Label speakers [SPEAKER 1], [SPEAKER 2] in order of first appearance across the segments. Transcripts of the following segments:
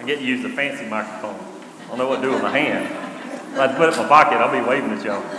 [SPEAKER 1] I get to use the fancy microphone. I don't know what to do with my hand. If I put it in my pocket, I'll be waving at y'all.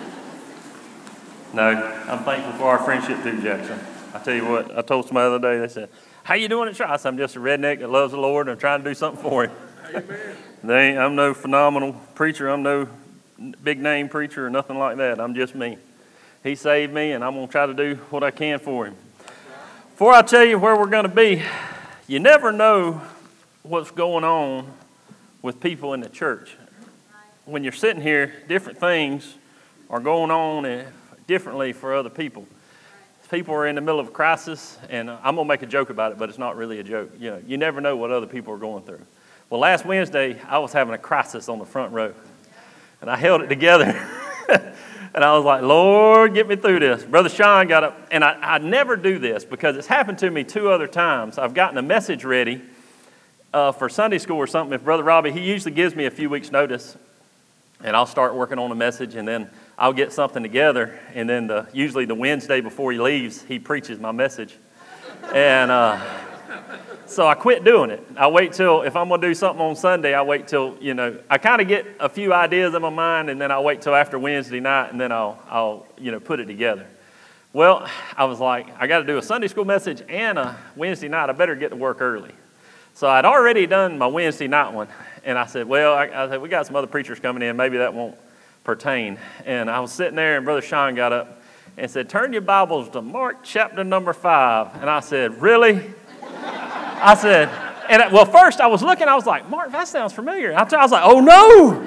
[SPEAKER 1] No, I'm thankful for our friendship too, Jackson. I tell you what, I told somebody the other day, they said, "How you doing at church?" I said, "I'm just a redneck that loves the Lord and I'm trying to do something for him." Amen. I'm no phenomenal preacher. I'm no big name preacher or nothing like that. I'm just me. He saved me, and I'm going to try to do what I can for him. Before I tell you where we're going to be, you never know what's going on with people in the church. When you're sitting here, different things are going on differently for other people. People are in the middle of a crisis, and I'm going to make a joke about it, but it's not really a joke. You never know what other people are going through. Well, last Wednesday, I was having a crisis on the front row, and I held it together. And I was like, "Lord, get me through this." Brother Sean got up, and I never do this because it's happened to me 2 other times. I've gotten a message ready for Sunday school or something. If Brother Robbie, he usually gives me a few weeks' notice, and I'll start working on a message, and then I'll get something together, and then usually the Wednesday before he leaves, he preaches my message. And so I quit doing it. I wait till, if I'm going to do something on Sunday, I wait till, I kind of get a few ideas in my mind, and then I'll wait till after Wednesday night, and then I'll put it together. Well, I was like, I got to do a Sunday school message and a Wednesday night. I better get to work early. So I'd already done my Wednesday night one, and I said, well, I said, we got some other preachers coming in. Maybe that won't pertain. And I was sitting there, and Brother Sean got up and said, "Turn your Bibles to Mark chapter number 5. And I said, "Really?" I said, well, first I was looking, I was like, "Mark, that sounds familiar." I was like, "Oh, no,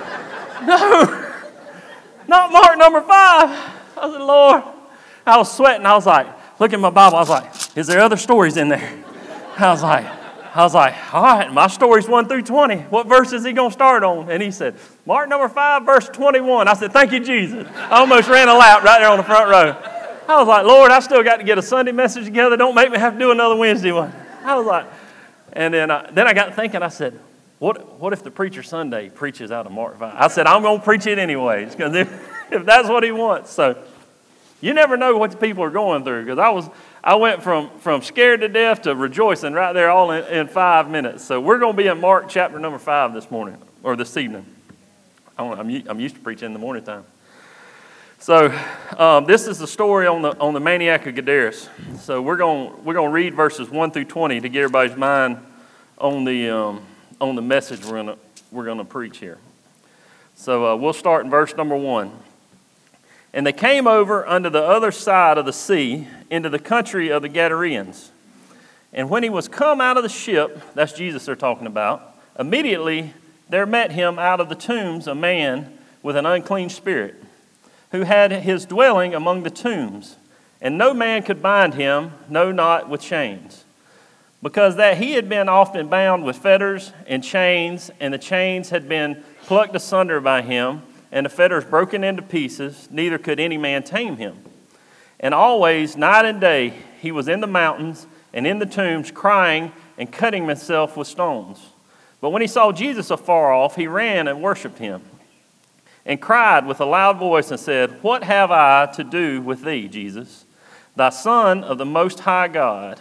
[SPEAKER 1] not Mark number 5. I said, "Lord," I was sweating. I was like, looking at my Bible, I was like, "Is there other stories in there?" I was like, "All right, my story's 1 through 20. What verse is he going to start on?" And he said, "Mark number 5, verse 21. I said, "Thank you, Jesus." I almost ran a lap right there on the front row. I was like, "Lord, I still got to get a Sunday message together. Don't make me have to do another Wednesday one." I was like, and then I got thinking, I said, what if the preacher Sunday preaches out of Mark 5? I said, I'm going to preach it anyways, because if that's what he wants. So you never know what the people are going through, because I went from scared to death to rejoicing right there all in 5 minutes. So we're going to be in Mark chapter number 5 this morning, or this evening. I'm used to preaching in the morning time. So this is the story on the maniac of Gadarus. So we're going to read verses 1 through 20 to get everybody's mind on the message we're going to preach here. So we'll start in verse number 1. "And they came over unto the other side of the sea into the country of the Gadareans. And when he was come out of the ship," that's Jesus they're talking about, "immediately there met him out of the tombs a man with an unclean spirit, who had his dwelling among the tombs, and no man could bind him, no, not with chains, because that he had been often bound with fetters and chains, and the chains had been plucked asunder by him, and the fetters broken into pieces, neither could any man tame him. And always, night and day, he was in the mountains and in the tombs, crying and cutting himself with stones. But when he saw Jesus afar off, he ran and worshipped him, and cried with a loud voice and said, What have I to do with thee, Jesus, thy Son of the Most High God?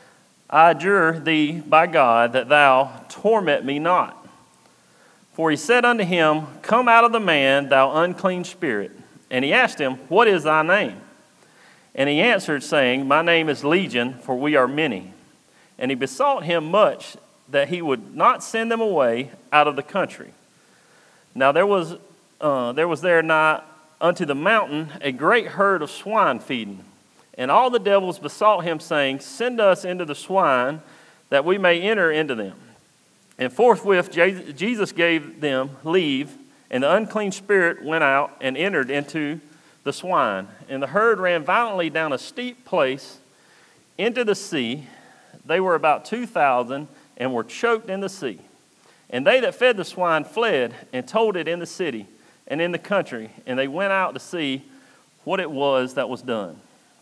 [SPEAKER 1] I adjure thee by God that thou torment me not. For he said unto him, Come out of the man, thou unclean spirit. And he asked him, What is thy name? And he answered, saying, My name is Legion, for we are many. And he besought him much that he would not send them away out of the country. Now there was there nigh unto the mountain a great herd of swine feeding. And all the devils besought him, saying, Send us into the swine, that we may enter into them. And forthwith Jesus gave them leave, and the unclean spirit went out and entered into the swine. And the herd ran violently down a steep place into the sea. They were about 2,000, and were choked in the sea. And they that fed the swine fled, and told it in the city and in the country. And they went out to see what it was that was done.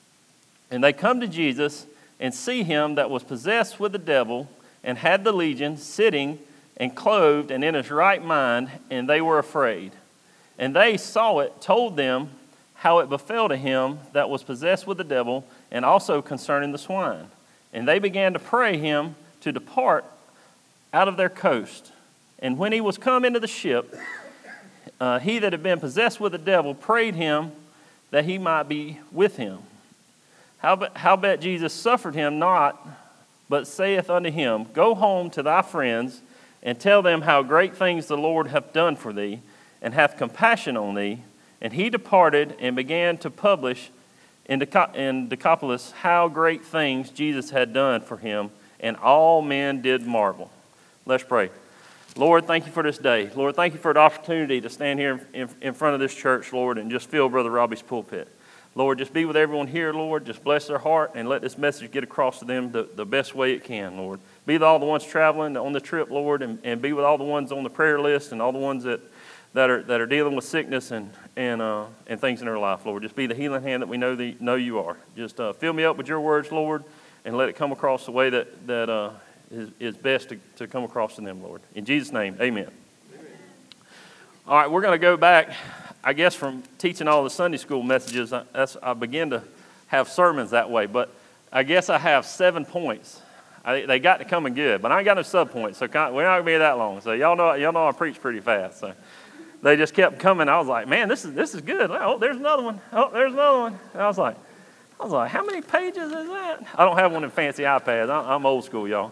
[SPEAKER 1] And they come to Jesus, and see him that was possessed with the devil, and had the legion, sitting and clothed and in his right mind, and they were afraid. And they saw it, told them how it befell to him that was possessed with the devil, and also concerning the swine. And they began to pray him to depart out of their coast. And when he was come into the ship, he that had been possessed with the devil prayed him that he might be with him. Howbeit Jesus suffered him not, but saith unto him, Go home to thy friends, and tell them how great things the Lord hath done for thee, and hath compassion on thee. And he departed and began to publish in Decapolis how great things Jesus had done for him, and all men did marvel. Let's pray. Lord, thank you for this day. Lord, thank you for the opportunity to stand here in front of this church, Lord, and just fill Brother Robbie's pulpit. Lord, just be with everyone here, Lord. Just bless their heart and let this message get across to them the best way it can, Lord. Be with all the ones traveling on the trip, Lord, and be with all the ones on the prayer list and all the ones that are dealing with sickness and things in their life, Lord. Just be the healing hand that we know you are. Just fill me up with your words, Lord, and let it come across the way that is best to come across to them, Lord. In Jesus' name, amen. All right, we're going to go back, I guess, from teaching all the Sunday school messages. I begin to have sermons that way, but I guess I have 7 points. They got to come in good, but I ain't got no sub-points, so we're not going to be that long. So y'all know I preach pretty fast. So they just kept coming. I was like, man, this is good. Oh, there's another one. Oh, there's another one. And I was like, how many pages is that? I don't have one of them fancy iPads. I'm old school, y'all.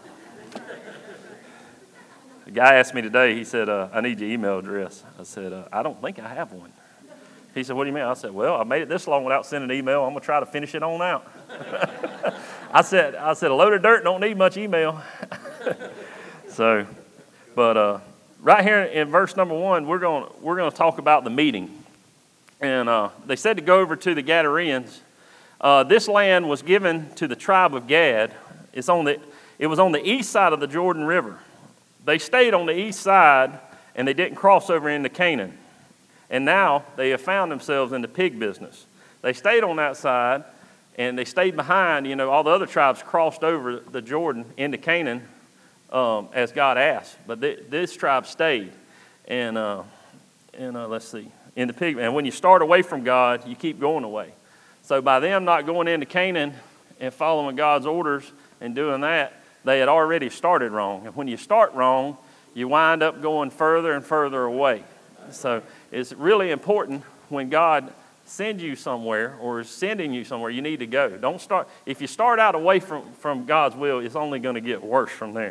[SPEAKER 1] The guy asked me today, he said, I need your email address. I said, I don't think I have one. He said, what do you mean? I said, well, I made it this long without sending an email. I'm going to try to finish it on out. I said, a load of dirt don't need much email. So, but right here in verse number 1, we're going to talk about the meeting. And they said to go over to the Gadarenes. This land was given to the tribe of Gad. It was on the east side of the Jordan River. They stayed on the east side, and they didn't cross over into Canaan. And now they have found themselves in the pig business. They stayed on that side, and they stayed behind. All the other tribes crossed over the Jordan into Canaan as God asked. But this tribe stayed. And let's see, in the pig. And when you start away from God, you keep going away. So by them not going into Canaan and following God's orders and doing that, they had already started wrong. And when you start wrong, you wind up going further and further away. So it's really important when God sends you somewhere or is sending you somewhere, you need to go. Don't start. If you start out away from God's will, it's only going to get worse from there.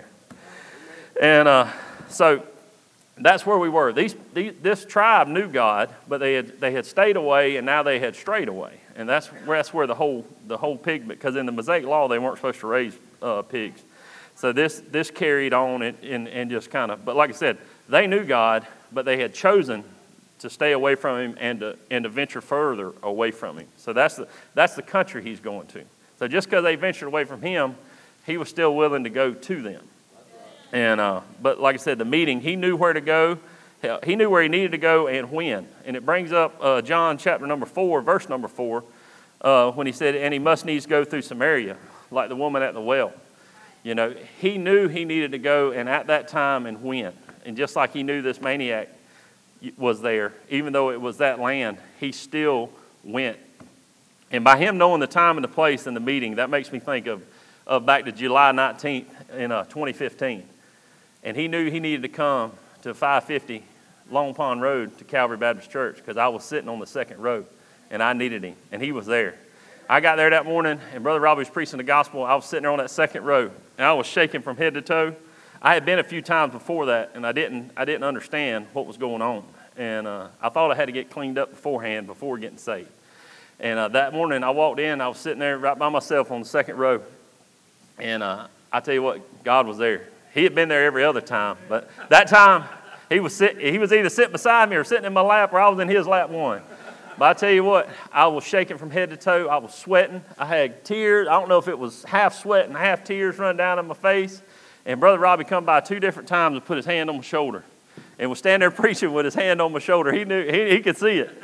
[SPEAKER 1] And so that's where we were. This tribe knew God, but they had stayed away, and now they had strayed away. And that's where the whole pig, because in the Mosaic law they weren't supposed to raise pigs. So this carried on and just kind of, but like I said, they knew God, but they had chosen to stay away from him and to venture further away from him. So that's the country he's going to. So just because they ventured away from him, he was still willing to go to them. And but like I said, the meeting, he knew where to go. He knew where he needed to go and when. And it brings up John chapter number 4, verse number 4, when he said, and he must needs go through Samaria, like the woman at the well. He knew he needed to go, and at that time and when. And just like he knew this maniac was there, even though it was that land, he still went. And by him knowing the time and the place and the meeting, that makes me think of back to July 19th in 2015. And he knew he needed to come to 550 Long Pond Road to Calvary Baptist Church because I was sitting on the second row, and I needed him, and he was there. I got there that morning, and Brother Robbie was preaching the gospel. I was sitting there on that second row, and I was shaking from head to toe. I had been a few times before that, and I didn't understand what was going on. And I thought I had to get cleaned up beforehand before getting saved. And that morning I walked in, I was sitting there right by myself on the second row. And I tell you what, God was there. He had been there every other time, but that time he was either sitting beside me or sitting in my lap, or I was in his lap one. But I tell you what, I was shaking from head to toe. I was sweating. I had tears. I don't know if it was half sweat and half tears running down in my face. And Brother Robbie come by 2 different times and put his hand on my shoulder. And was standing there preaching with his hand on my shoulder. He knew, he could see it.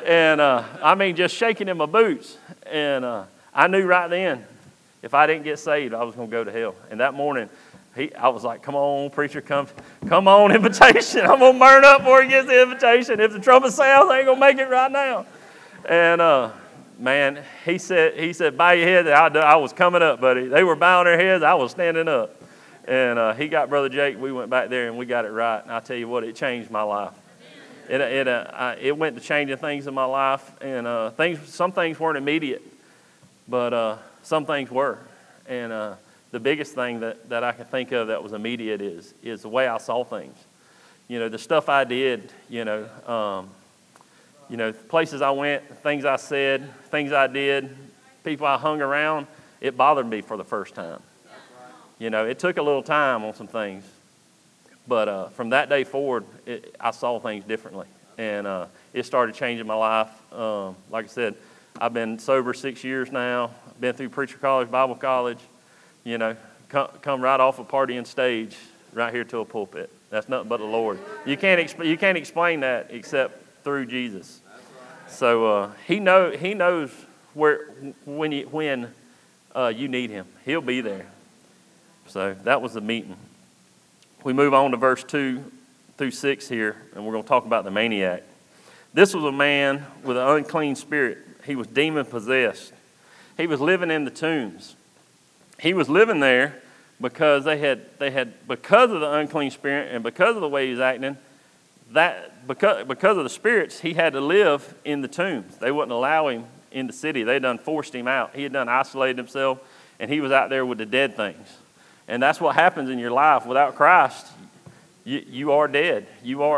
[SPEAKER 1] And just shaking in my boots. And I knew right then, if I didn't get saved, I was going to go to hell. And that morning, I was like, come on, preacher, come on, invitation. I'm going to burn up before he gets the invitation. If the trumpet sounds, I ain't going to make it right now. And, man, he said, bow your head. I was coming up, buddy. They were bowing their heads. I was standing up. And he got Brother Jake. We went back there and we got it right. And I tell you what, it changed my life. It went to changing things in my life. And some things weren't immediate, but some things were. And the biggest thing that I can think of that was immediate is the way I saw things. The stuff I did, places I went, things I said, things I did, people I hung around, it bothered me for the first time. It took a little time on some things. But from that day forward, I saw things differently. And it started changing my life. Like I said, I've been sober 6 years now. I've been through preacher college, Bible college. Come right off a partying stage right here to a pulpit. That's nothing but the Lord. You can't explain that except through Jesus. So He knows when you need Him. He'll be there. So that was the meeting. We move on to verse 2 through 6 here, and we're going to talk about the maniac. This was a man with an unclean spirit. He was demon possessed. He was living in the tombs. He was living there because because of the unclean spirit and because of the way he was acting, because of the spirits, he had to live in the tombs. They wouldn't allow him in the city. They done forced him out. He had done isolated himself, and he was out there with the dead things. And that's what happens in your life. Without Christ, you are dead. You are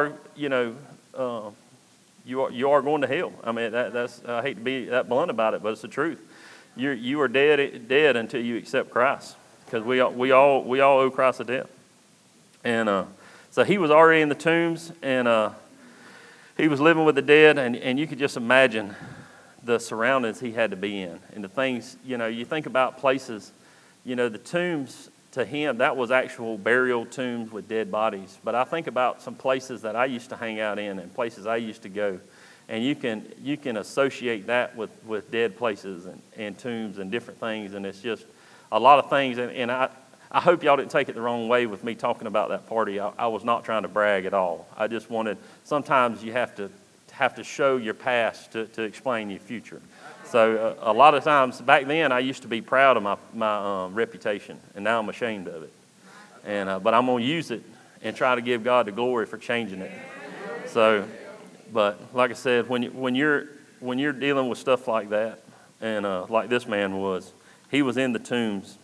[SPEAKER 1] going to hell. I mean, I hate to be that blunt about it, but it's the truth. You are dead until you accept Christ, because we all owe Christ a debt. And so he was already in the tombs, and he was living with the dead, and you could just imagine the surroundings he had to be in, and the things. You think about places. The tombs to him, that was actual burial tombs with dead bodies. But I think about some places that I used to hang out in and places I used to go. And you can associate that with dead places and tombs and different things. And it's just a lot of things. And I hope y'all didn't take it the wrong way with me talking about that party. I was not trying to brag at all. I just wanted, sometimes you have to show your past to explain your future. So a lot of times back then I used to be proud of my reputation, and now I'm ashamed of it. But I'm going to use it and try to give God the glory for changing it. So, but like I said, when you're dealing with stuff like that, and like this man was, he was in the tombs,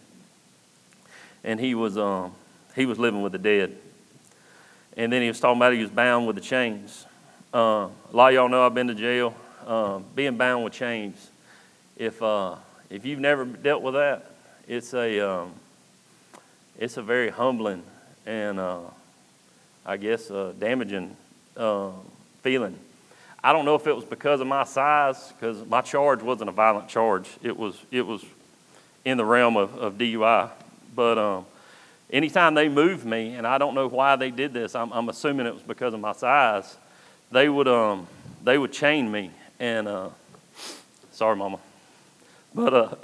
[SPEAKER 1] and he was living with the dead. And then he was talking about he was bound with the chains. A lot of y'all know I've been to jail. Being bound with chains. If you've never dealt with that, it's a very humbling and I guess damaging feeling. I don't know if it was because of my size, because my charge wasn't a violent charge. It was in the realm of DUI. But anytime they moved me, and I don't know why they did this, I'm assuming it was because of my size. They would chain me and sorry, Mama. But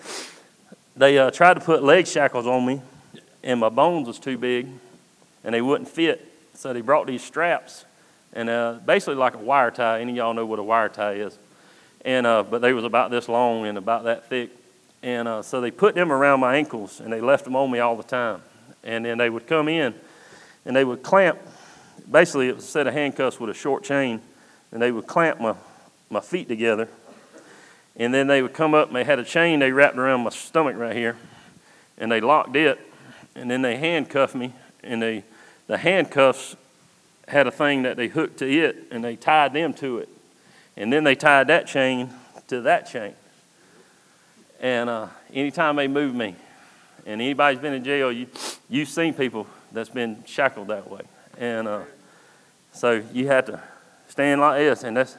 [SPEAKER 1] they tried to put leg shackles on me, and my bones was too big, and they wouldn't fit. So they brought these straps, and basically like a wire tie. Any of y'all know what a wire tie is. And but they was about this long and about that thick. And so they put them around my ankles, and they left them on me all the time. And then they would come in, and they would clamp. Basically, it was a set of handcuffs with a short chain, and they would clamp my feet together. And then they would come up, and they had a chain they wrapped around my stomach right here, and they locked it, and then they handcuffed me, and the handcuffs had a thing that they hooked to it, and they tied them to it. And then they tied that chain to that chain. And anytime they moved me, and anybody's been in jail, you've seen people that's been shackled that way. And so you had to stand like this, and that's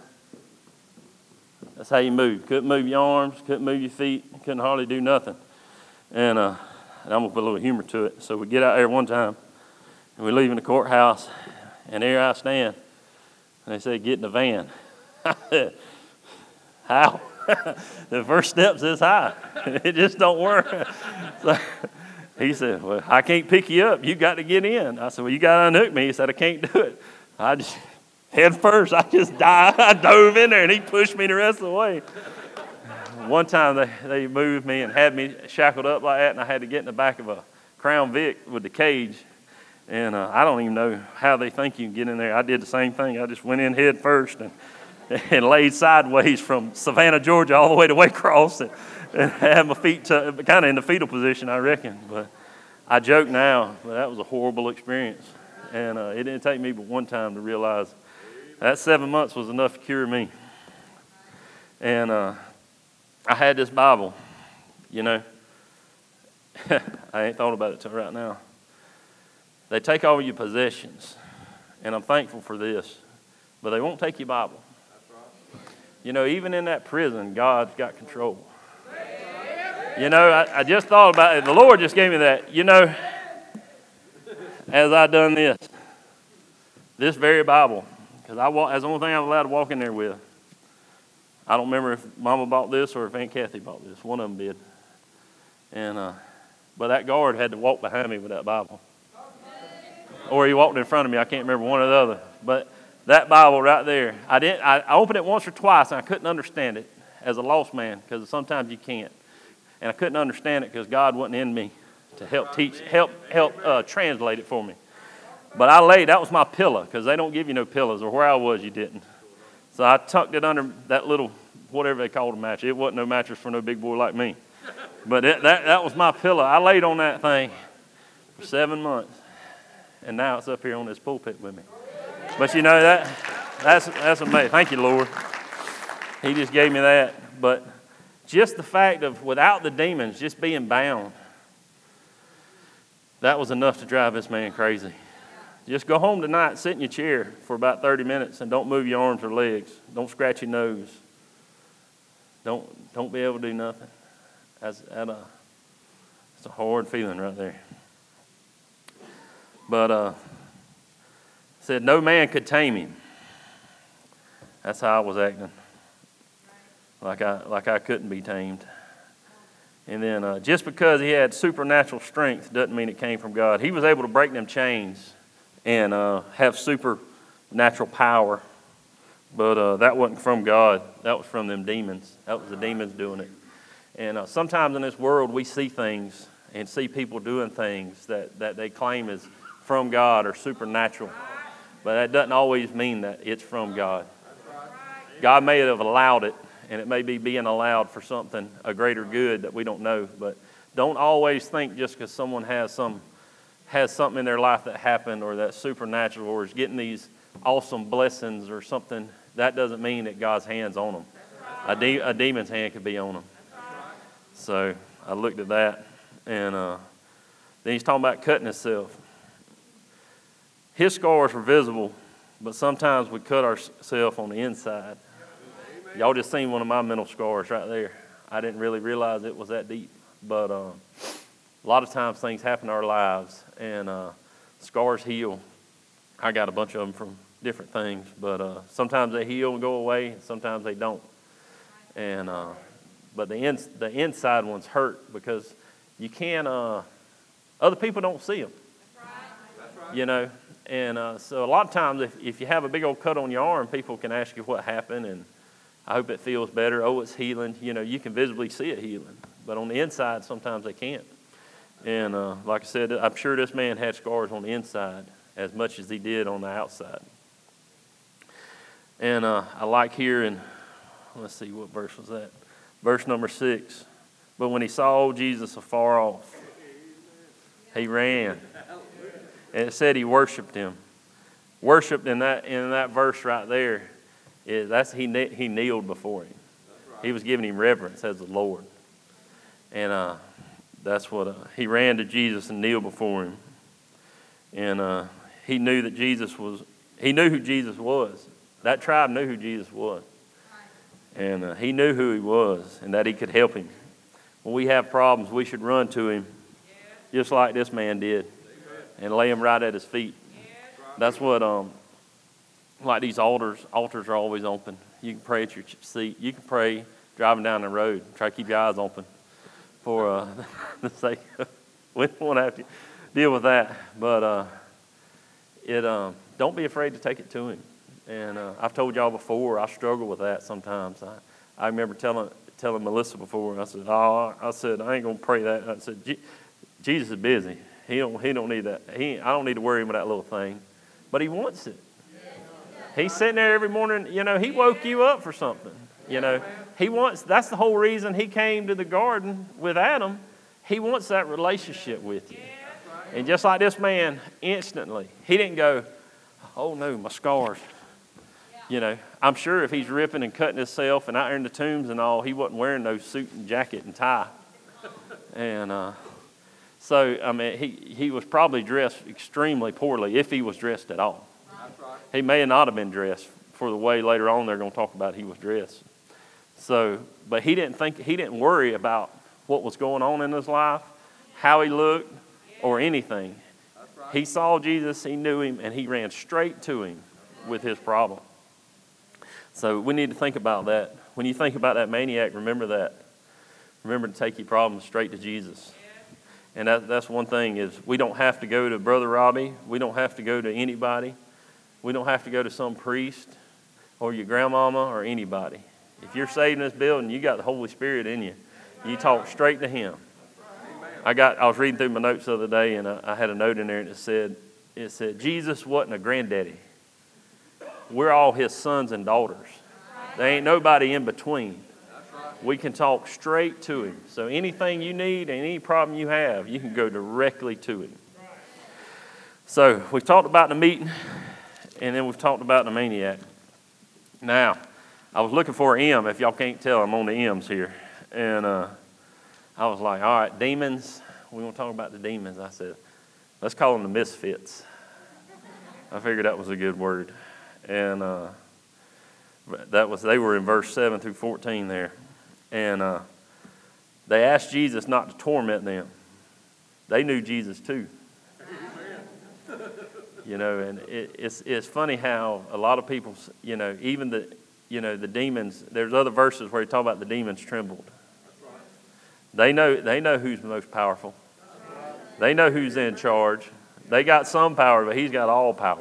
[SPEAKER 1] how you move. Couldn't move your arms, couldn't move your feet, couldn't hardly do nothing. And I'm going to put a little humor to it. So we get out there one time, and we leave in the courthouse, and there I stand. And they say, get in the van. I said, how? The first step says high. It just don't work. So he said, well, I can't pick you up. You got to get in. I said, well, you got to unhook me. He said, I can't do it. I just, head first, I just died. I dove in there, and he pushed me the rest of the way. One time they moved me and had me shackled up like that, and I had to get in the back of a Crown Vic with the cage. And I don't even know how they think you can get in there. I did the same thing. I just went in head first and laid sideways from Savannah, Georgia, all the way to Waycross, and had my feet kind of in the fetal position, I reckon. But I joke now, but that was a horrible experience. And it didn't take me but one time to realize that 7 months was enough to cure me. And I had this Bible, you know. I ain't thought about it till right now. They take all your possessions, and I'm thankful for this, but they won't take your Bible. You know, even in that prison, God's got control. You know, I just thought about it. The Lord just gave me that. You know, as I done this very Bible, because that's the only thing I was allowed to walk in there with. I don't remember if Mama bought this or if Aunt Kathy bought this. One of them did. And but that guard had to walk behind me with that Bible. Or he walked in front of me. I can't remember one or the other. But that Bible right there, I opened it once or twice, and I couldn't understand it as a lost man, because sometimes you can't. And I couldn't understand it because God wasn't in me to help translate it for me. But that was my pillow, because they don't give you no pillows, or where I was, you didn't. So I tucked it under that little, whatever they called a mattress. It wasn't no mattress for no big boy like me. But that was my pillow. I laid on that thing for 7 months. And now it's up here on this pulpit with me. But you know, that's amazing. Thank you, Lord. He just gave me that. But just the fact of without the demons, just being bound, that was enough to drive this man crazy. Just go home tonight, sit in your chair for about 30 minutes, and don't move your arms or legs. Don't scratch your nose. Don't be able to do nothing. It's a hard feeling right there. But said no man could tame him. That's how I was acting. Like I couldn't be tamed. And then just because he had supernatural strength doesn't mean it came from God. He was able to break them chains and have supernatural power. But that wasn't from God. That was from them demons. That was the demons doing it. And sometimes in this world we see things and see people doing things that they claim is from God or supernatural. But that doesn't always mean that it's from God. God may have allowed it, and it may be being allowed for something, a greater good that we don't know. But don't always think just because someone has something in their life that happened or that's supernatural or is getting these awesome blessings or something, that doesn't mean that God's hand's on them. A demon's hand could be on them. So I looked at that, and then he's talking about cutting himself. His scars were visible, but sometimes we cut ourselves on the inside. Y'all just seen one of my mental scars right there. I didn't really realize it was that deep. But a lot of times things happen in our lives, and scars heal. I got a bunch of them from different things, but sometimes they heal and go away, and sometimes they don't. And but the inside ones hurt because you can't. Other people don't see them. That's right. You know. And so a lot of times if you have a big old cut on your arm, people can ask you what happened, and I hope it feels better. Oh, it's healing. You know, you can visibly see it healing. But on the inside, sometimes they can't. And like I said, I'm sure this man had scars on the inside as much as he did on the outside. And I like here in, let's see, what verse was that? Verse number 6. But when he saw Jesus afar off, he ran. And it said he worshiped him. Worshipped in that verse right there, he kneeled before him. He was giving him reverence as the Lord. And that's what he ran to Jesus and kneeled before him. And he knew that he knew who Jesus was. That tribe knew who Jesus was. And he knew who he was and that he could help him. When we have problems, we should run to him just like this man did and lay him right at his feet. That's what, like these altars are always open. You can pray at your seat. You can pray driving down the road. Try to keep your eyes open for the sake of, we don't want to have to deal with that. But don't be afraid to take it to him. And I've told y'all before, I struggle with that sometimes. I remember telling Melissa before, I said, I ain't going to pray that. I said, Jesus is busy. He don't need that. I don't need to worry about that little thing. But he wants it. He's sitting there every morning, he woke you up for something. That's the whole reason he came to the garden with Adam. He wants that relationship with you. And just like this man, instantly, he didn't go, oh no, my scars. I'm sure if he's ripping and cutting himself and out there in the tombs and all, he wasn't wearing no suit and jacket and tie. And he was probably dressed extremely poorly, if he was dressed at all. He may not have been dressed for the way later on they're going to talk about he was dressed. But he didn't worry about what was going on in his life, how he looked, or anything. He saw Jesus, he knew him, and he ran straight to him with his problem. So we need to think about that. When you think about that maniac, remember that. Remember to take your problems straight to Jesus. And that's one thing is we don't have to go to Brother Robbie. We don't have to go to anybody. We don't have to go to some priest or your grandmama or anybody. If you're saved in this building, you got the Holy Spirit in you. You talk straight to him. I was reading through my notes the other day, and I had a note in there, and it said Jesus wasn't a granddaddy. We're all his sons and daughters. There ain't nobody in between. We can talk straight to him. So anything you need and any problem you have, you can go directly to him. So we've talked about the meeting, and then we've talked about the maniac. Now, I was looking for an M. If y'all can't tell, I'm on the M's here. And I was like, all right, demons. We want to talk about the demons. I said, let's call them the misfits. I figured that was a good word. And they were in verse 7 through 14 there. And they asked Jesus not to torment them. They knew Jesus too. And it's funny how a lot of people, even the demons, there's other verses where he talk about the demons trembled. They know who's most powerful. They know who's in charge. They got some power, but he's got all power.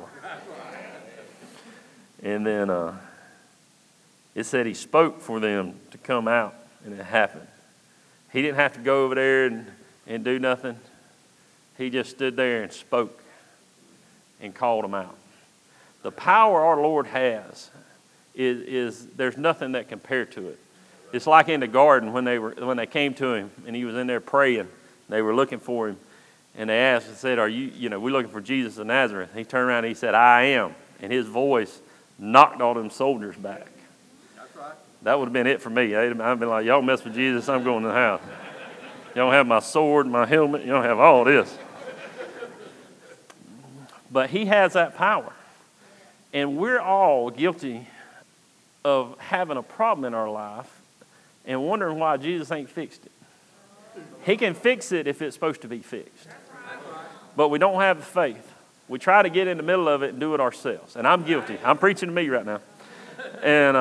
[SPEAKER 1] And then it said he spoke for them to come out, and it happened. He didn't have to go over there and do nothing. He just stood there and spoke and called them out. The power our Lord has is there's nothing that compared to it. It's like in the garden when they came to him and he was in there praying. They were looking for him, and they asked and said, "Are you? We're looking for Jesus of Nazareth." And he turned around and he said, "I am," and his voice knocked all them soldiers back. That's right. That would have been it for me. I'd have been like, "Y'all mess with Jesus, I'm going to the house. You don't have my sword, my helmet. You don't have all this." But he has that power, and we're all guilty of having a problem in our life and wondering why Jesus ain't fixed it. He can fix it if it's supposed to be fixed. But we don't have the faith. We try to get in the middle of it and do it ourselves. And I'm guilty. I'm preaching to me right now. And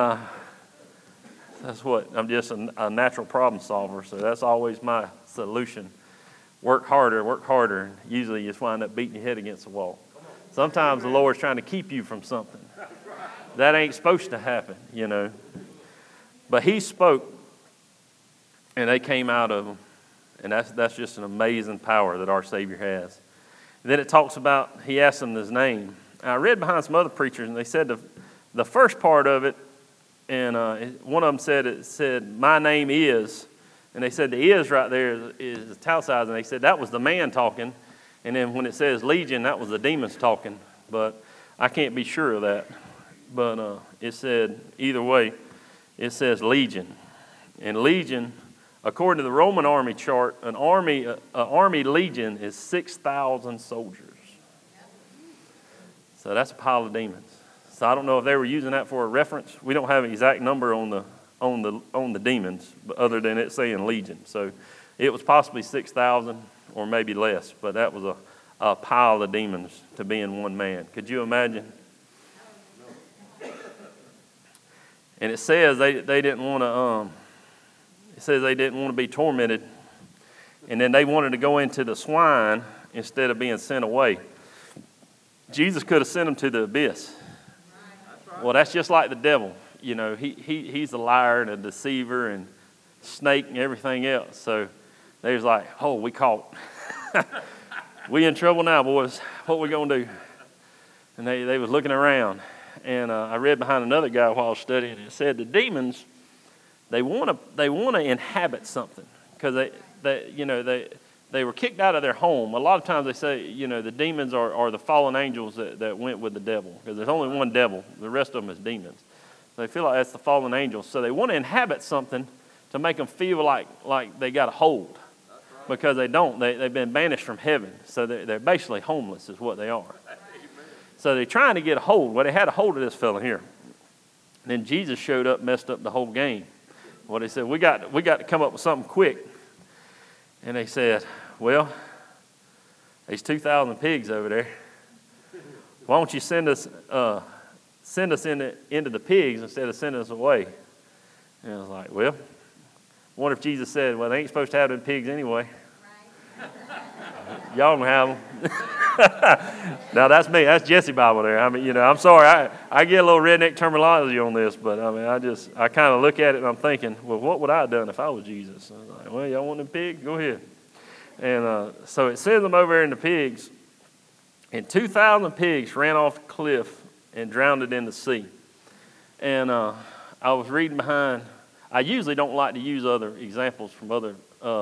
[SPEAKER 1] I'm just a natural problem solver. So that's always my solution. Work harder. And usually you just wind up beating your head against the wall. Sometimes the Lord's trying to keep you from something. That ain't supposed to happen, But he spoke, and they came out of him. And that's just an amazing power that our Savior has. And then it talks about, he asked them his name. I read behind some other preachers, and they said the first part of it, and one of them said, "My name is," and they said the "is" right there is italicized, and they said that was the man talking, and then when it says legion, that was the demons talking, but I can't be sure of that. But it said, either way, it says legion. And legion, according to the Roman army chart, an army legion is 6,000 soldiers. So that's a pile of demons. So I don't know if they were using that for a reference. We don't have an exact number on the demons, but other than it saying legion. So it was possibly 6,000 or maybe less, but that was a pile of demons to be in one man. Could you imagine? And it says they didn't want to. It says they didn't want to be tormented, and then they wanted to go into the swine instead of being sent away. Jesus could have sent them to the abyss. Well, that's just like the devil. He's a liar and a deceiver and snake and everything else. So they was like, "Oh, we caught We in trouble now, boys. What we going to do? And they was looking around. And I read behind another guy while I was studying. It said the demons, they want to inhabit something because they were kicked out of their home. A lot of times they say, the demons are the fallen angels that went with the devil because there's only one devil. The rest of them is demons. So they feel like that's the fallen angels. So they want to inhabit something to make them feel like they got a hold because they don't. They've been banished from heaven. So they're basically homeless is what they are. So they're trying to get a hold. Well, they had a hold of this fella here. And then Jesus showed up, messed up the whole game. Well, they said, we got to come up with something quick. And they said, well, there's 2,000 pigs over there. Why don't you send us into the pigs instead of sending us away? And I was like, well, I wonder if Jesus said, well, they ain't supposed to have them pigs anyway. Y'all don't have them. Now that's me. That's Jesse Bible there. I mean, I'm sorry. I get a little redneck terminology on this, but I mean, I kind of look at it and I'm thinking, well, what would I have done if I was Jesus? I was like, well, y'all want them pigs? Go ahead. And so it sends them over there in the pigs, and 2,000 pigs ran off the cliff and drowned it in the sea. And I was reading behind. I usually don't like to use other examples from other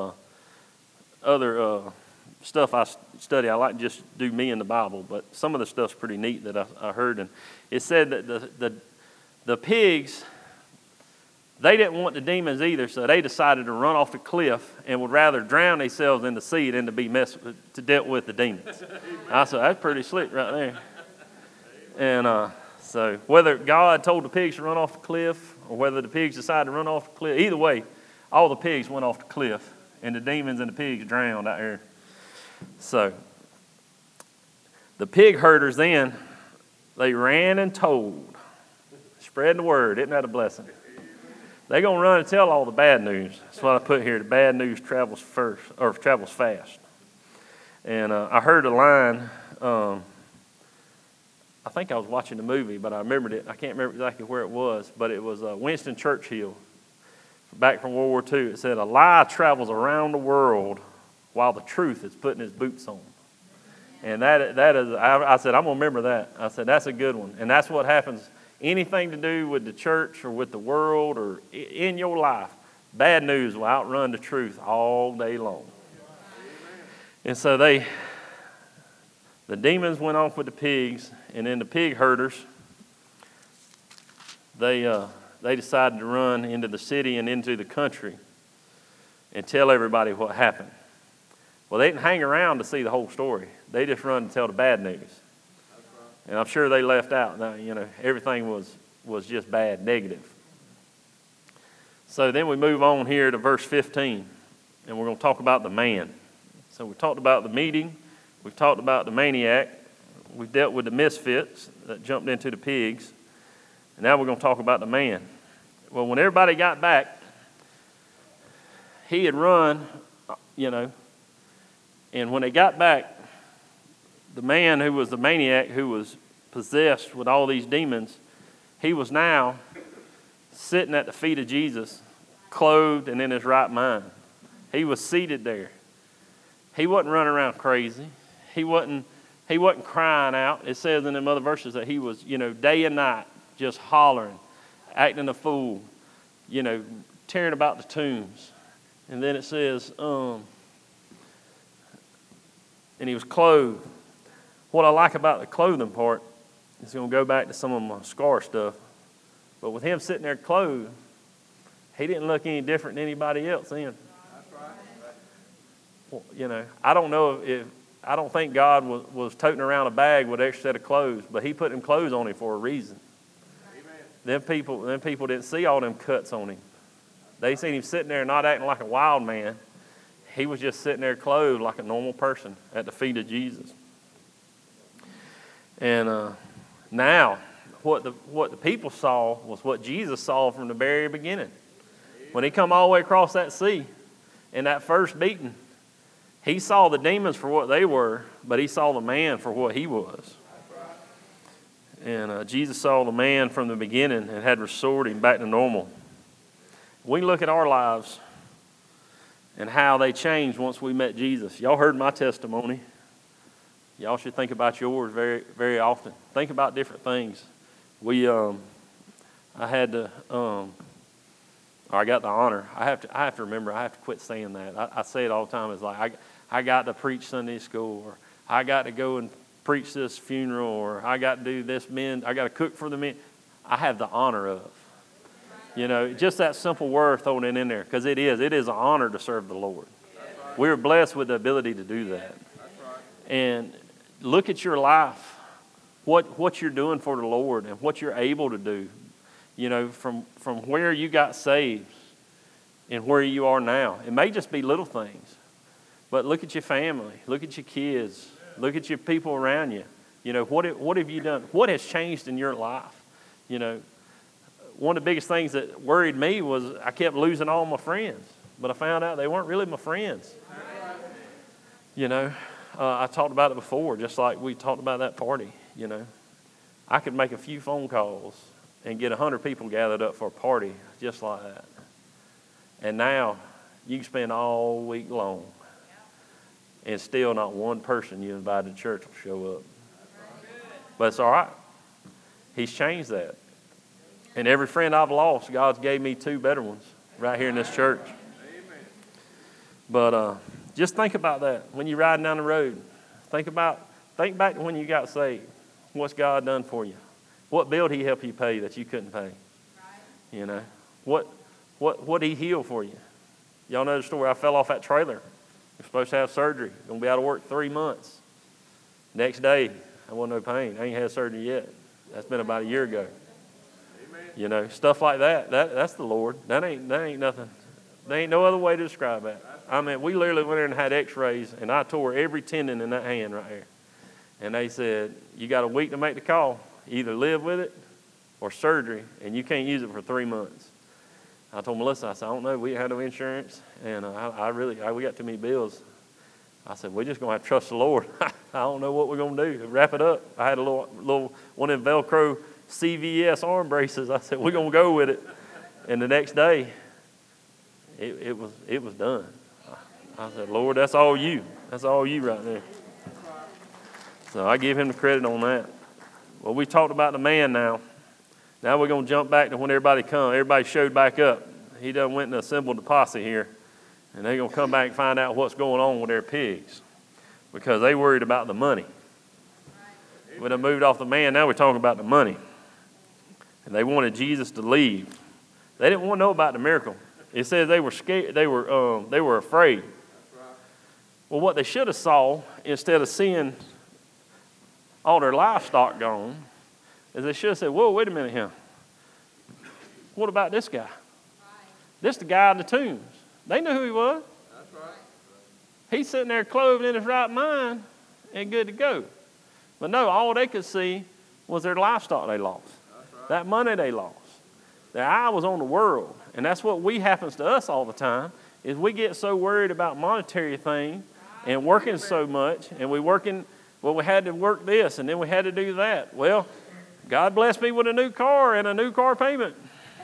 [SPEAKER 1] stuff I study. I like to just do me in the Bible, but some of the stuff's pretty neat that I heard. And it said that the pigs, they didn't want the demons either, so they decided to run off the cliff and would rather drown themselves in the sea than to be to deal with the demons. I said, that's pretty slick right there. And so whether God told the pigs to run off the cliff or whether the pigs decided to run off the cliff, either way, all the pigs went off the cliff, and the demons and the pigs drowned out there. So the pig herders then, they ran and told, spreading the word. Isn't that a blessing? They're going to run and tell all the bad news. That's what I put here. The bad news travels fast. And I heard a line. I think I was watching the movie, but I remembered it. I can't remember exactly where it was, but it was Winston Churchill. Back from World War II, it said, a lie travels around the world while the truth is putting his boots on. And that is, I said, I'm going to remember that. I said, that's a good one. And that's what happens. Anything to do with the church or with the world or in your life, bad news will outrun the truth all day long. And so the demons went off with the pigs, and then the pig herders, they decided to run into the city and into the country and tell everybody what happened. Well, they didn't hang around to see the whole story. They just run to tell the bad news. And I'm sure they left out. Now, everything was just bad, negative. So then we move on here to verse 15, and we're going to talk about the man. So we talked about the meeting. We've talked about the maniac. We've dealt with the misfits that jumped into the pigs. And now we're going to talk about the man. Well, when everybody got back, he had run, and when they got back, the man who was the maniac, who was possessed with all these demons, he was now sitting at the feet of Jesus, clothed and in his right mind. He was seated there. He wasn't running around crazy. He wasn't crying out. It says in them other verses that he was, day and night, just hollering, acting a fool, tearing about the tombs. And then it says, and he was clothed. What I like about the clothing part is going to go back to some of my scar stuff. But with him sitting there clothed, he didn't look any different than anybody else then. That's right. I don't know I don't think God was toting around a bag with an extra set of clothes, but he put them clothes on him for a reason. Amen. Them people didn't see all them cuts on him. They seen him sitting there not acting like a wild man. He was just sitting there clothed like a normal person at the feet of Jesus. And now, what the people saw was what Jesus saw from the very beginning. When he come all the way across that sea in that first beating, he saw the demons for what they were, but he saw the man for what he was. And Jesus saw the man from the beginning and had restored him back to normal. We look at our lives and how they changed once we met Jesus. Y'all heard my testimony. Y'all should think about yours very, very often. Think about different things. I had to, or I got the honor. I have to remember. I have to quit saying that. I say it all the time. It's like I got to preach Sunday school, or I got to go and preach this funeral, or I got to do this I got to cook for the men. I have the honor of. Just that simple word, throwing it in there, because it is an honor to serve the Lord. Right. We're blessed with the ability to do that. Right. And look at your life, what you're doing for the Lord and what you're able to do, from where you got saved and where you are now. It may just be little things, but look at your family, look at your kids, look at your people around you. What have you done? What has changed in your life? One of the biggest things that worried me was I kept losing all my friends, but I found out they weren't really my friends. I talked about it before, just like we talked about that party. I could make a few phone calls and get 100 people gathered up for a party just like that. And now you can spend all week long and still not one person you invited to church will show up. But it's all right. He's changed that. And every friend I've lost, God's gave me 2 better ones right here in this church. But just think about that when you're riding down the road. Think back to when you got saved. What's God done for you? What bill did He help you pay that you couldn't pay? What did He heal for you? Y'all know the story. I fell off that trailer. We're supposed to have surgery. Gonna be out of work 3 months. Next day, I wasn't no pain. I ain't had surgery yet. That's been about a year ago. Stuff like that. That's the Lord. That ain't nothing. There ain't no other way to describe that. I mean, we literally went in and had x-rays, and I tore every tendon in that hand right here. And they said, you got a week to make the call. Either live with it or surgery, and you can't use it for 3 months. I told Melissa, I said, I don't know. We had no insurance, and we got too many bills. I said, we're just going to have to trust the Lord. I don't know what we're going to do. Wrap it up. I had a little one of them Velcro CVS arm braces. I said, we're going to go with it. And the next day, it was done. I said, Lord, that's all you. That's all you right there. So I give Him the credit on that. Well, we talked about the man now. Now we're going to jump back to when everybody come. Everybody showed back up. He done went and assembled the posse here. And they're going to come back and find out what's going on with their pigs. Because they worried about the money. We done moved off the man. Now we're talking about the money. And they wanted Jesus to leave. They didn't want to know about the miracle. It says they were scared. They were afraid. Well, what they should have saw, instead of seeing all their livestock gone, is they should have said, whoa, wait a minute here. What about this guy? This the guy in the tombs. They knew who he was. That's right. He's sitting there clothed in his right mind and good to go. But no, all they could see was their livestock they lost. Right. That money they lost. Their eye was on the world. And that's what happens to us all the time, is we get so worried about monetary things and working so much, and we had to work this, and then we had to do that. Well, God blessed me with a new car and a new car payment.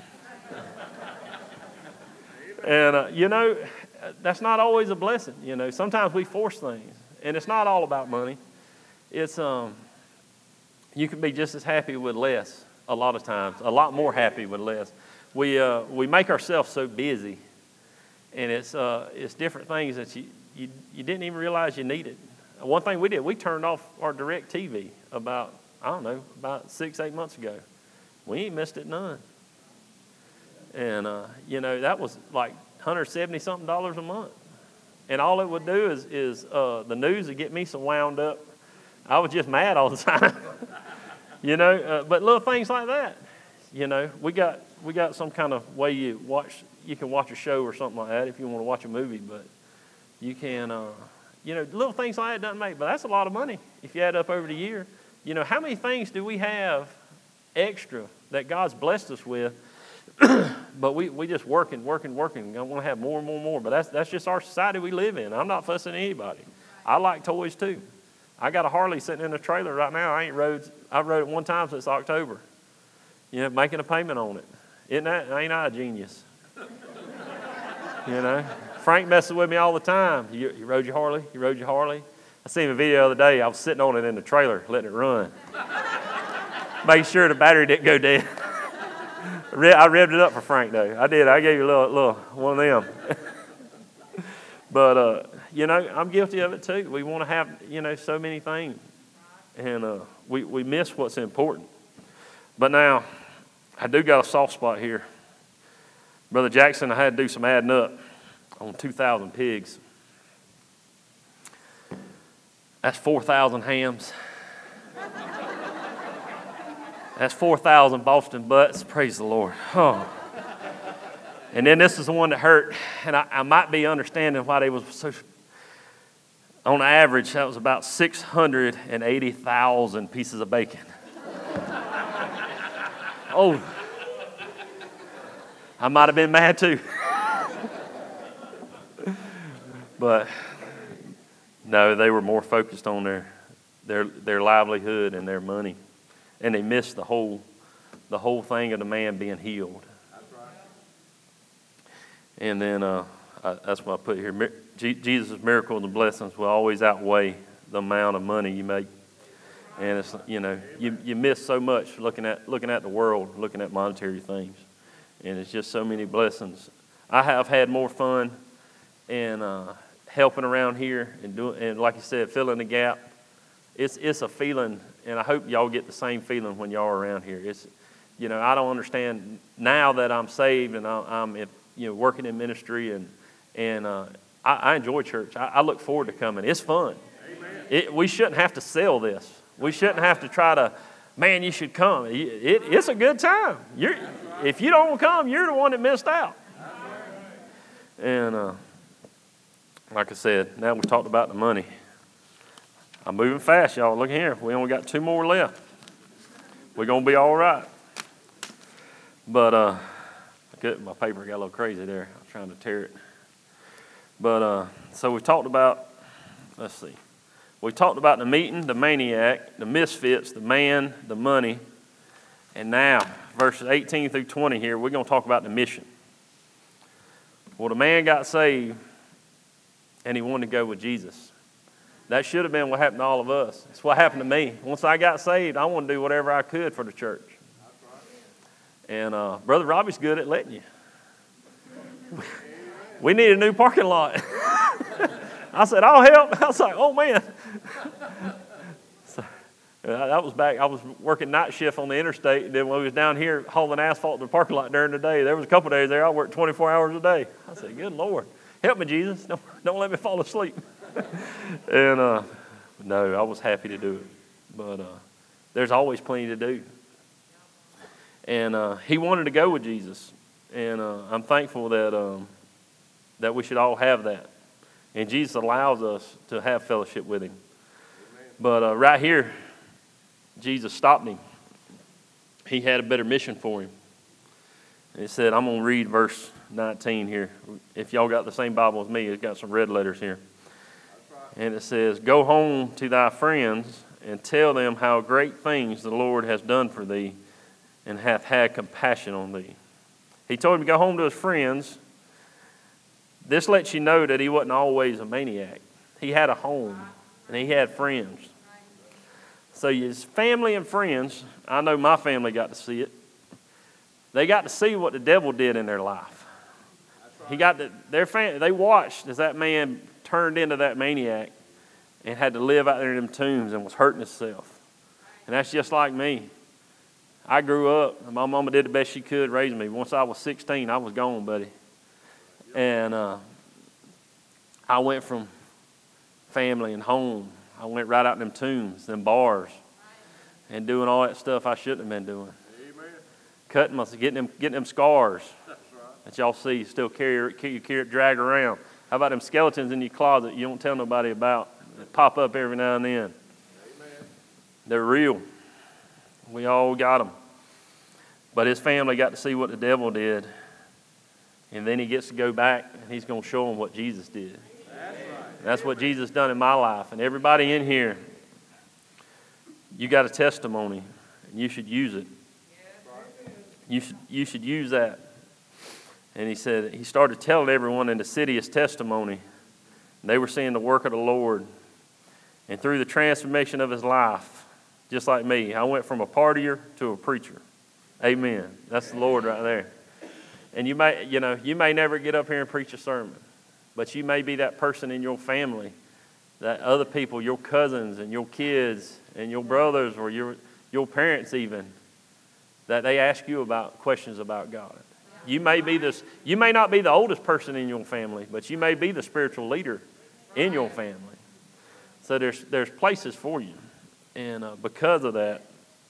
[SPEAKER 1] And, that's not always a blessing. Sometimes we force things, and it's not all about money. It's you can be just as happy with less a lot of times, a lot more happy with less. We make ourselves so busy, and it's different things that you didn't even realize you needed. One thing we did, we turned off our direct TV about 6-8 months ago. We ain't missed it none. And, that was like $170-something a month. And all it would do is the news would get me so wound up. I was just mad all the time. But little things like that. We got some kind of way you can watch a show or something like that if you want to watch a movie, but you can, little things like that doesn't make, but that's a lot of money if you add up over the year. How many things do we have extra that God's blessed us with, but we just working. I want to have more and more and more, but that's just our society we live in. I'm not fussing at anybody. I like toys too. I got a Harley sitting in the trailer right now. I've rode it one time since October. Making a payment on it. Ain't I a genius? Frank messes with me all the time. You rode your Harley? You rode your Harley? I seen a video the other day. I was sitting on it in the trailer, letting it run. Making sure the battery didn't go dead. I revved it up for Frank, though. I did. I gave you a little one of them. But, I'm guilty of it, too. We want to have, so many things. And we miss what's important. But now, I do got a soft spot here. Brother Jackson, I had to do some adding up on 2,000 pigs. That's 4,000 hams. That's 4,000 Boston butts. Praise the Lord. Oh. And then this is the one that hurt. And I might be understanding why they was so... On average, that was about 680,000 pieces of bacon. Oh. I might have been mad too. But... no, they were more focused on their livelihood and their money. And they missed the whole thing of the man being healed. That's right. And then that's what I put here. Jesus' miracles and blessings will always outweigh the amount of money you make. And it's you miss so much looking at the world, looking at monetary things. And it's just so many blessings. I have had more fun and helping around here and like you said, filling the gap. It's a feeling, and I hope y'all get the same feeling when y'all are around here. It's, I don't understand now that I'm saved and I'm working in ministry and I enjoy church. I look forward to coming. It's fun. We shouldn't have to sell this. We shouldn't have to try to, man, you should come. It's a good time. If you don't come, you're the one that missed out. And like I said, now we talked about the money. I'm moving fast, y'all. Look here. We only got 2 more left. We're going to be all right. But my paper got a little crazy there. I was trying to tear it. But so we talked about, let's see. We talked about the meeting, the maniac, the misfits, the man, the money. And now, verses 18 through 20 here, we're going to talk about the mission. Well, the man got saved, and he wanted to go with Jesus. That should have been what happened to all of us. It's what happened to me. Once I got saved, I wanted to do whatever I could for the church. And Brother Robbie's good at letting you. We need a new parking lot. I said, I'll help. I was like, oh, man. So, that was back. I was working night shift on the interstate. And then when we was down here hauling asphalt to the parking lot during the day, there was a couple of days there I worked 24 hours a day. I said, good Lord. Help me, Jesus. Don't let me fall asleep. And no, I was happy to do it. But there's always plenty to do. And he wanted to go with Jesus. And I'm thankful that we should all have that. And Jesus allows us to have fellowship with him. Amen. But right here, Jesus stopped him. He had a better mission for him. And he said, I'm going to read verse 19 here. If y'all got the same Bible as me, it's got some red letters here. And it says, go home to thy friends and tell them how great things the Lord has done for thee and hath had compassion on thee. He told him to go home to his friends. This lets you know that he wasn't always a maniac. He had a home and he had friends. So his family and friends, I know my family got to see it. They got to see what the devil did in their life. He got they watched as that man turned into that maniac and had to live out there in them tombs and was hurting himself. And that's just like me. I grew up, and my mama did the best she could raise me. Once I was 16, I was gone, buddy. And I went from family and home. I went right out in them tombs, them bars, and doing all that stuff I shouldn't have been doing. Amen. Cutting myself, getting them scars that y'all see, still carry drag around. How about them skeletons in your closet you don't tell nobody about? That pop up every now and then. Amen. They're real. We all got them. But his family got to see what the devil did. And then he gets to go back and he's going to show them what Jesus did. That's what Jesus done in my life. And everybody in here, you got a testimony and you should use it. You should use that. And he started telling everyone in the city his testimony. They were seeing the work of the Lord. And through the transformation of his life, just like me, I went from a partier to a preacher. Amen. That's the Lord right there. And you may never get up here and preach a sermon, but you may be that person in your family, that other people, your cousins and your kids and your brothers or your parents even, that they ask you about questions about God. You may not be the oldest person in your family, but you may be the spiritual leader in your family. So there's places for you. And because of that,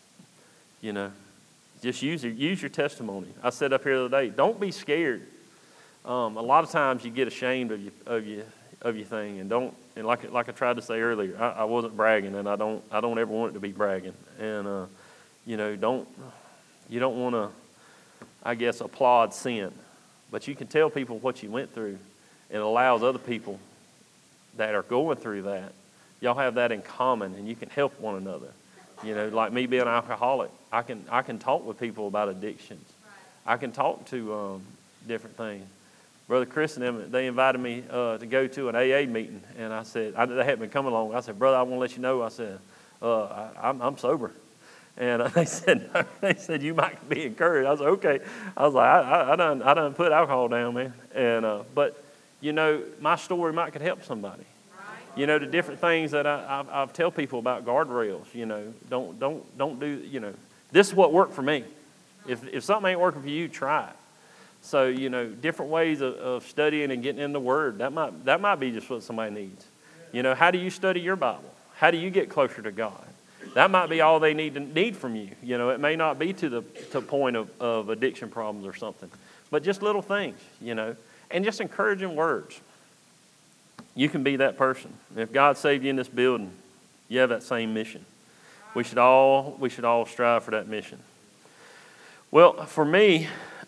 [SPEAKER 1] just use your testimony. I said up here the other day, don't be scared. A lot of times you get ashamed of your thing, and like I tried to say earlier, I wasn't bragging, and I don't ever want it to be bragging. And you don't want to, I guess, applaud sin, but you can tell people what you went through. It allows other people that are going through that. Y'all have that in common, and you can help one another. Like me being an alcoholic, I can talk with people about addictions. I can talk to different things. Brother Chris and them, they invited me to go to an AA meeting, and I said, they hadn't been coming along. I said, brother, I want to let you know. I said, I'm sober. And they said, you might be encouraged. I was like, okay. I was like, I done put alcohol down, man. And but my story might could help somebody. The different things that I tell people about guardrails. Don't do. This is what worked for me. If something ain't working for you, try it. So different ways of studying and getting in the Word. That might be just what somebody needs. How do you study your Bible? How do you get closer to God? That might be all they need from you. It may not be to the point of addiction problems or something, but just little things. And just encouraging words. You can be that person. If God saved you in this building, you have that same mission. We should all strive for that mission. Well, for me,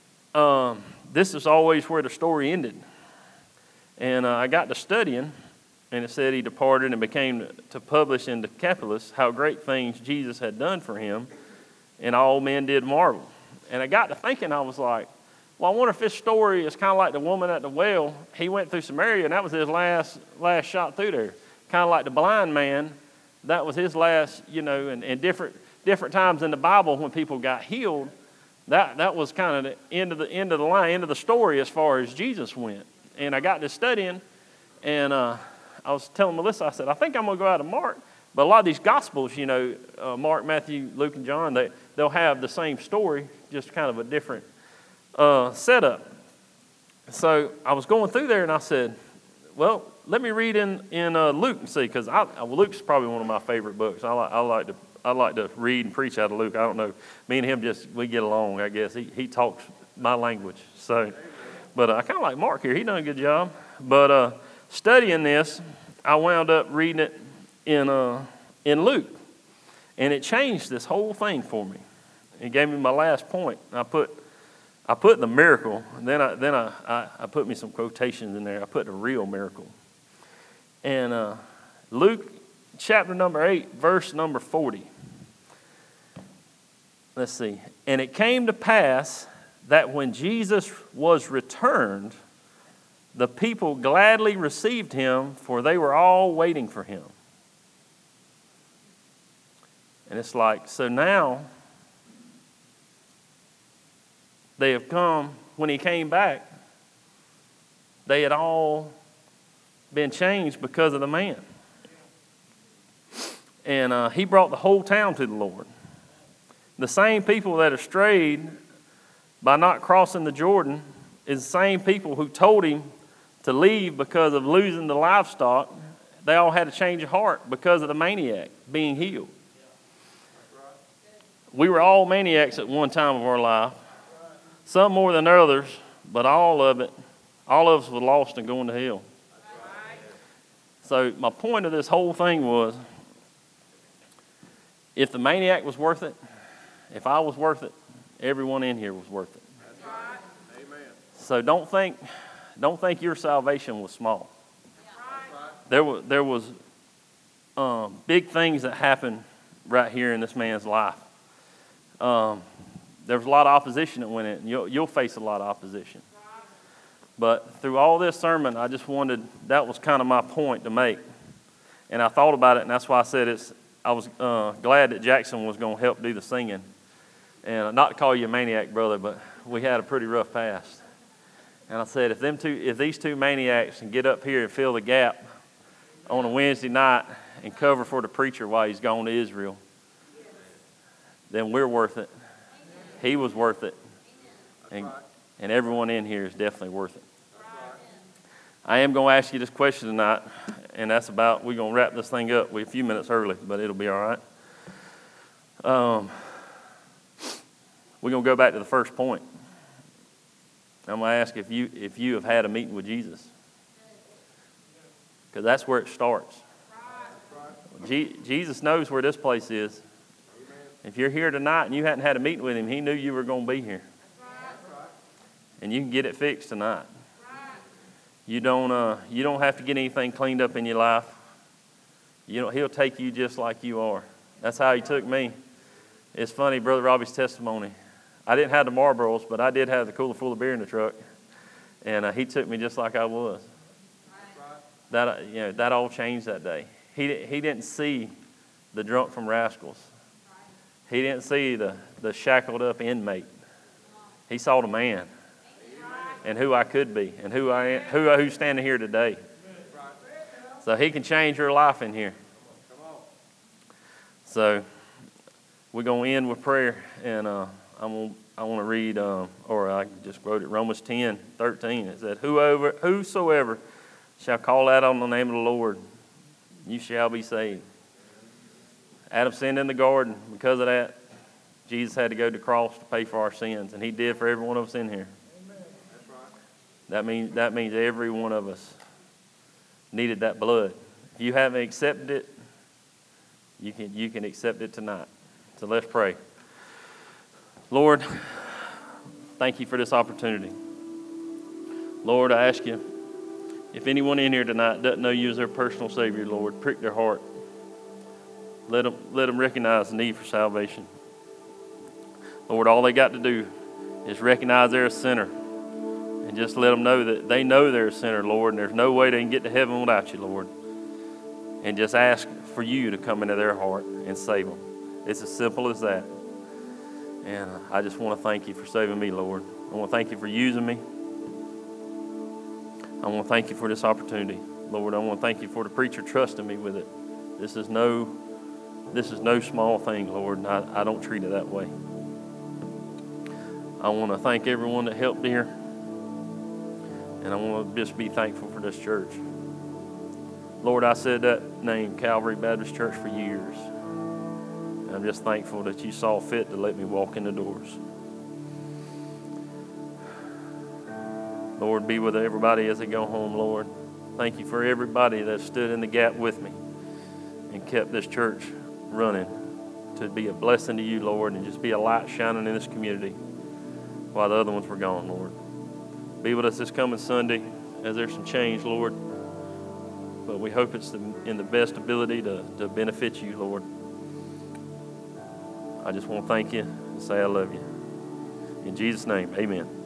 [SPEAKER 1] this is always where the story ended. And I got to studying, and it said he departed and became to publish in Decapolis how great things Jesus had done for him, and all men did marvel. And I got to thinking, I was like, well, I wonder if this story is kind of like the woman at the well. He went through Samaria, and that was his last shot through there. Kind of like the blind man, that was his last, and different times in the Bible when people got healed, that was kind of the end of the line, end of the story as far as Jesus went. And I got to studying, and I was telling Melissa, I said, I think I'm going to go out of Mark. But a lot of these Gospels, Mark, Matthew, Luke, and John, they'll have the same story, just kind of a different setup. So I was going through there, and I said, well, let me read in Luke and see, because Luke's probably one of my favorite books. I like to read and preach out of Luke. I don't know. Me and him we get along, I guess. He talks my language. So, but I kind of like Mark here. He done a good job. But studying this, I wound up reading it in Luke, and it changed this whole thing for me. It gave me my last point. I put the miracle, and then I put me some quotations in there. I put the real miracle. And Luke chapter number 8, verse number 40. Let's see. And it came to pass that when Jesus was returned, the people gladly received him, for they were all waiting for him. And it's like, so now they have come, when he came back, they had all been changed because of the man. And he brought the whole town to the Lord. The same people that have strayed by not crossing the Jordan is the same people who told him to leave because of losing the livestock. They all had a change of heart because of the maniac being healed. We were all maniacs at one time of our life. Some more than others, but all of us were lost and going to hell. So my point of this whole thing was, if the maniac was worth it, if I was worth it, everyone in here was worth it. Amen. So don't think your salvation was small. There was big things that happened right here in this man's life. There was a lot of opposition that went in. You'll face a lot of opposition. But through all this sermon, I just that was kind of my point to make. And I thought about it, and that's why I said I was glad that Jackson was going to help do the singing. And not to call you a maniac, brother, but we had a pretty rough past. And I said, if these two maniacs can get up here and fill the gap on a Wednesday night and cover for the preacher while he's gone to Israel, then we're worth it. He was worth it. And everyone in here is definitely worth it. I am going to ask you this question tonight, and that's about, we're going to wrap this thing up. We're a few minutes early, but it'll be all right. We're going to go back to the first point. I'm going to ask if you have had a meeting with Jesus. Because that's where it starts. Jesus knows where this place is. If you're here tonight and you hadn't had a meeting with him, he knew you were going to be here. And you can get it fixed tonight. You don't have to get anything cleaned up in your life. He'll take you just like you are. That's how he took me. It's funny, Brother Robbie's testimony. I didn't have the Marlboros, but I did have the cooler full of beer in the truck. And he took me just like I was. That all changed that day. He didn't see the drunk from Rascals. He didn't see the shackled up inmate. He saw the man and who I could be and who's standing here today. So he can change your life in here. So we're going to end with prayer, and I want to read, or I just wrote it, Romans 10:13. It said, whosoever shall call out on the name of the Lord, you shall be saved. Adam sinned in the garden. Because of that, Jesus had to go to the cross to pay for our sins, and he did for every one of us in here. That means every one of us needed that blood. If you haven't accepted it, you can accept it tonight. So let's pray. Lord, thank you for this opportunity. Lord, I ask you, if anyone in here tonight doesn't know you as their personal Savior, Lord, prick their heart. Let them recognize the need for salvation. Lord, all they got to do is recognize they're a sinner and just let them know that they know they're a sinner, Lord, and there's no way they can get to heaven without you, Lord. And just ask for you to come into their heart and save them. It's as simple as that. And I just want to thank you for saving me, Lord. I want to thank you for using me. I want to thank you for this opportunity. Lord, I want to thank you for the preacher trusting me with it. This is no small thing, Lord, and I don't treat it that way. I want to thank everyone that helped here, and I want to just be thankful for this church. Lord, I said that name, Calvary Baptist Church, for years. And I'm just thankful that you saw fit to let me walk in the doors. Lord, be with everybody as they go home, Lord. Thank you for everybody that stood in the gap with me and kept this church running to be a blessing to you, Lord, and just be a light shining in this community while the other ones were gone, Lord. Be with us this coming Sunday as there's some change, Lord. But we hope it's in the best ability to benefit you, Lord. I just want to thank you and say I love you. In Jesus' name, amen.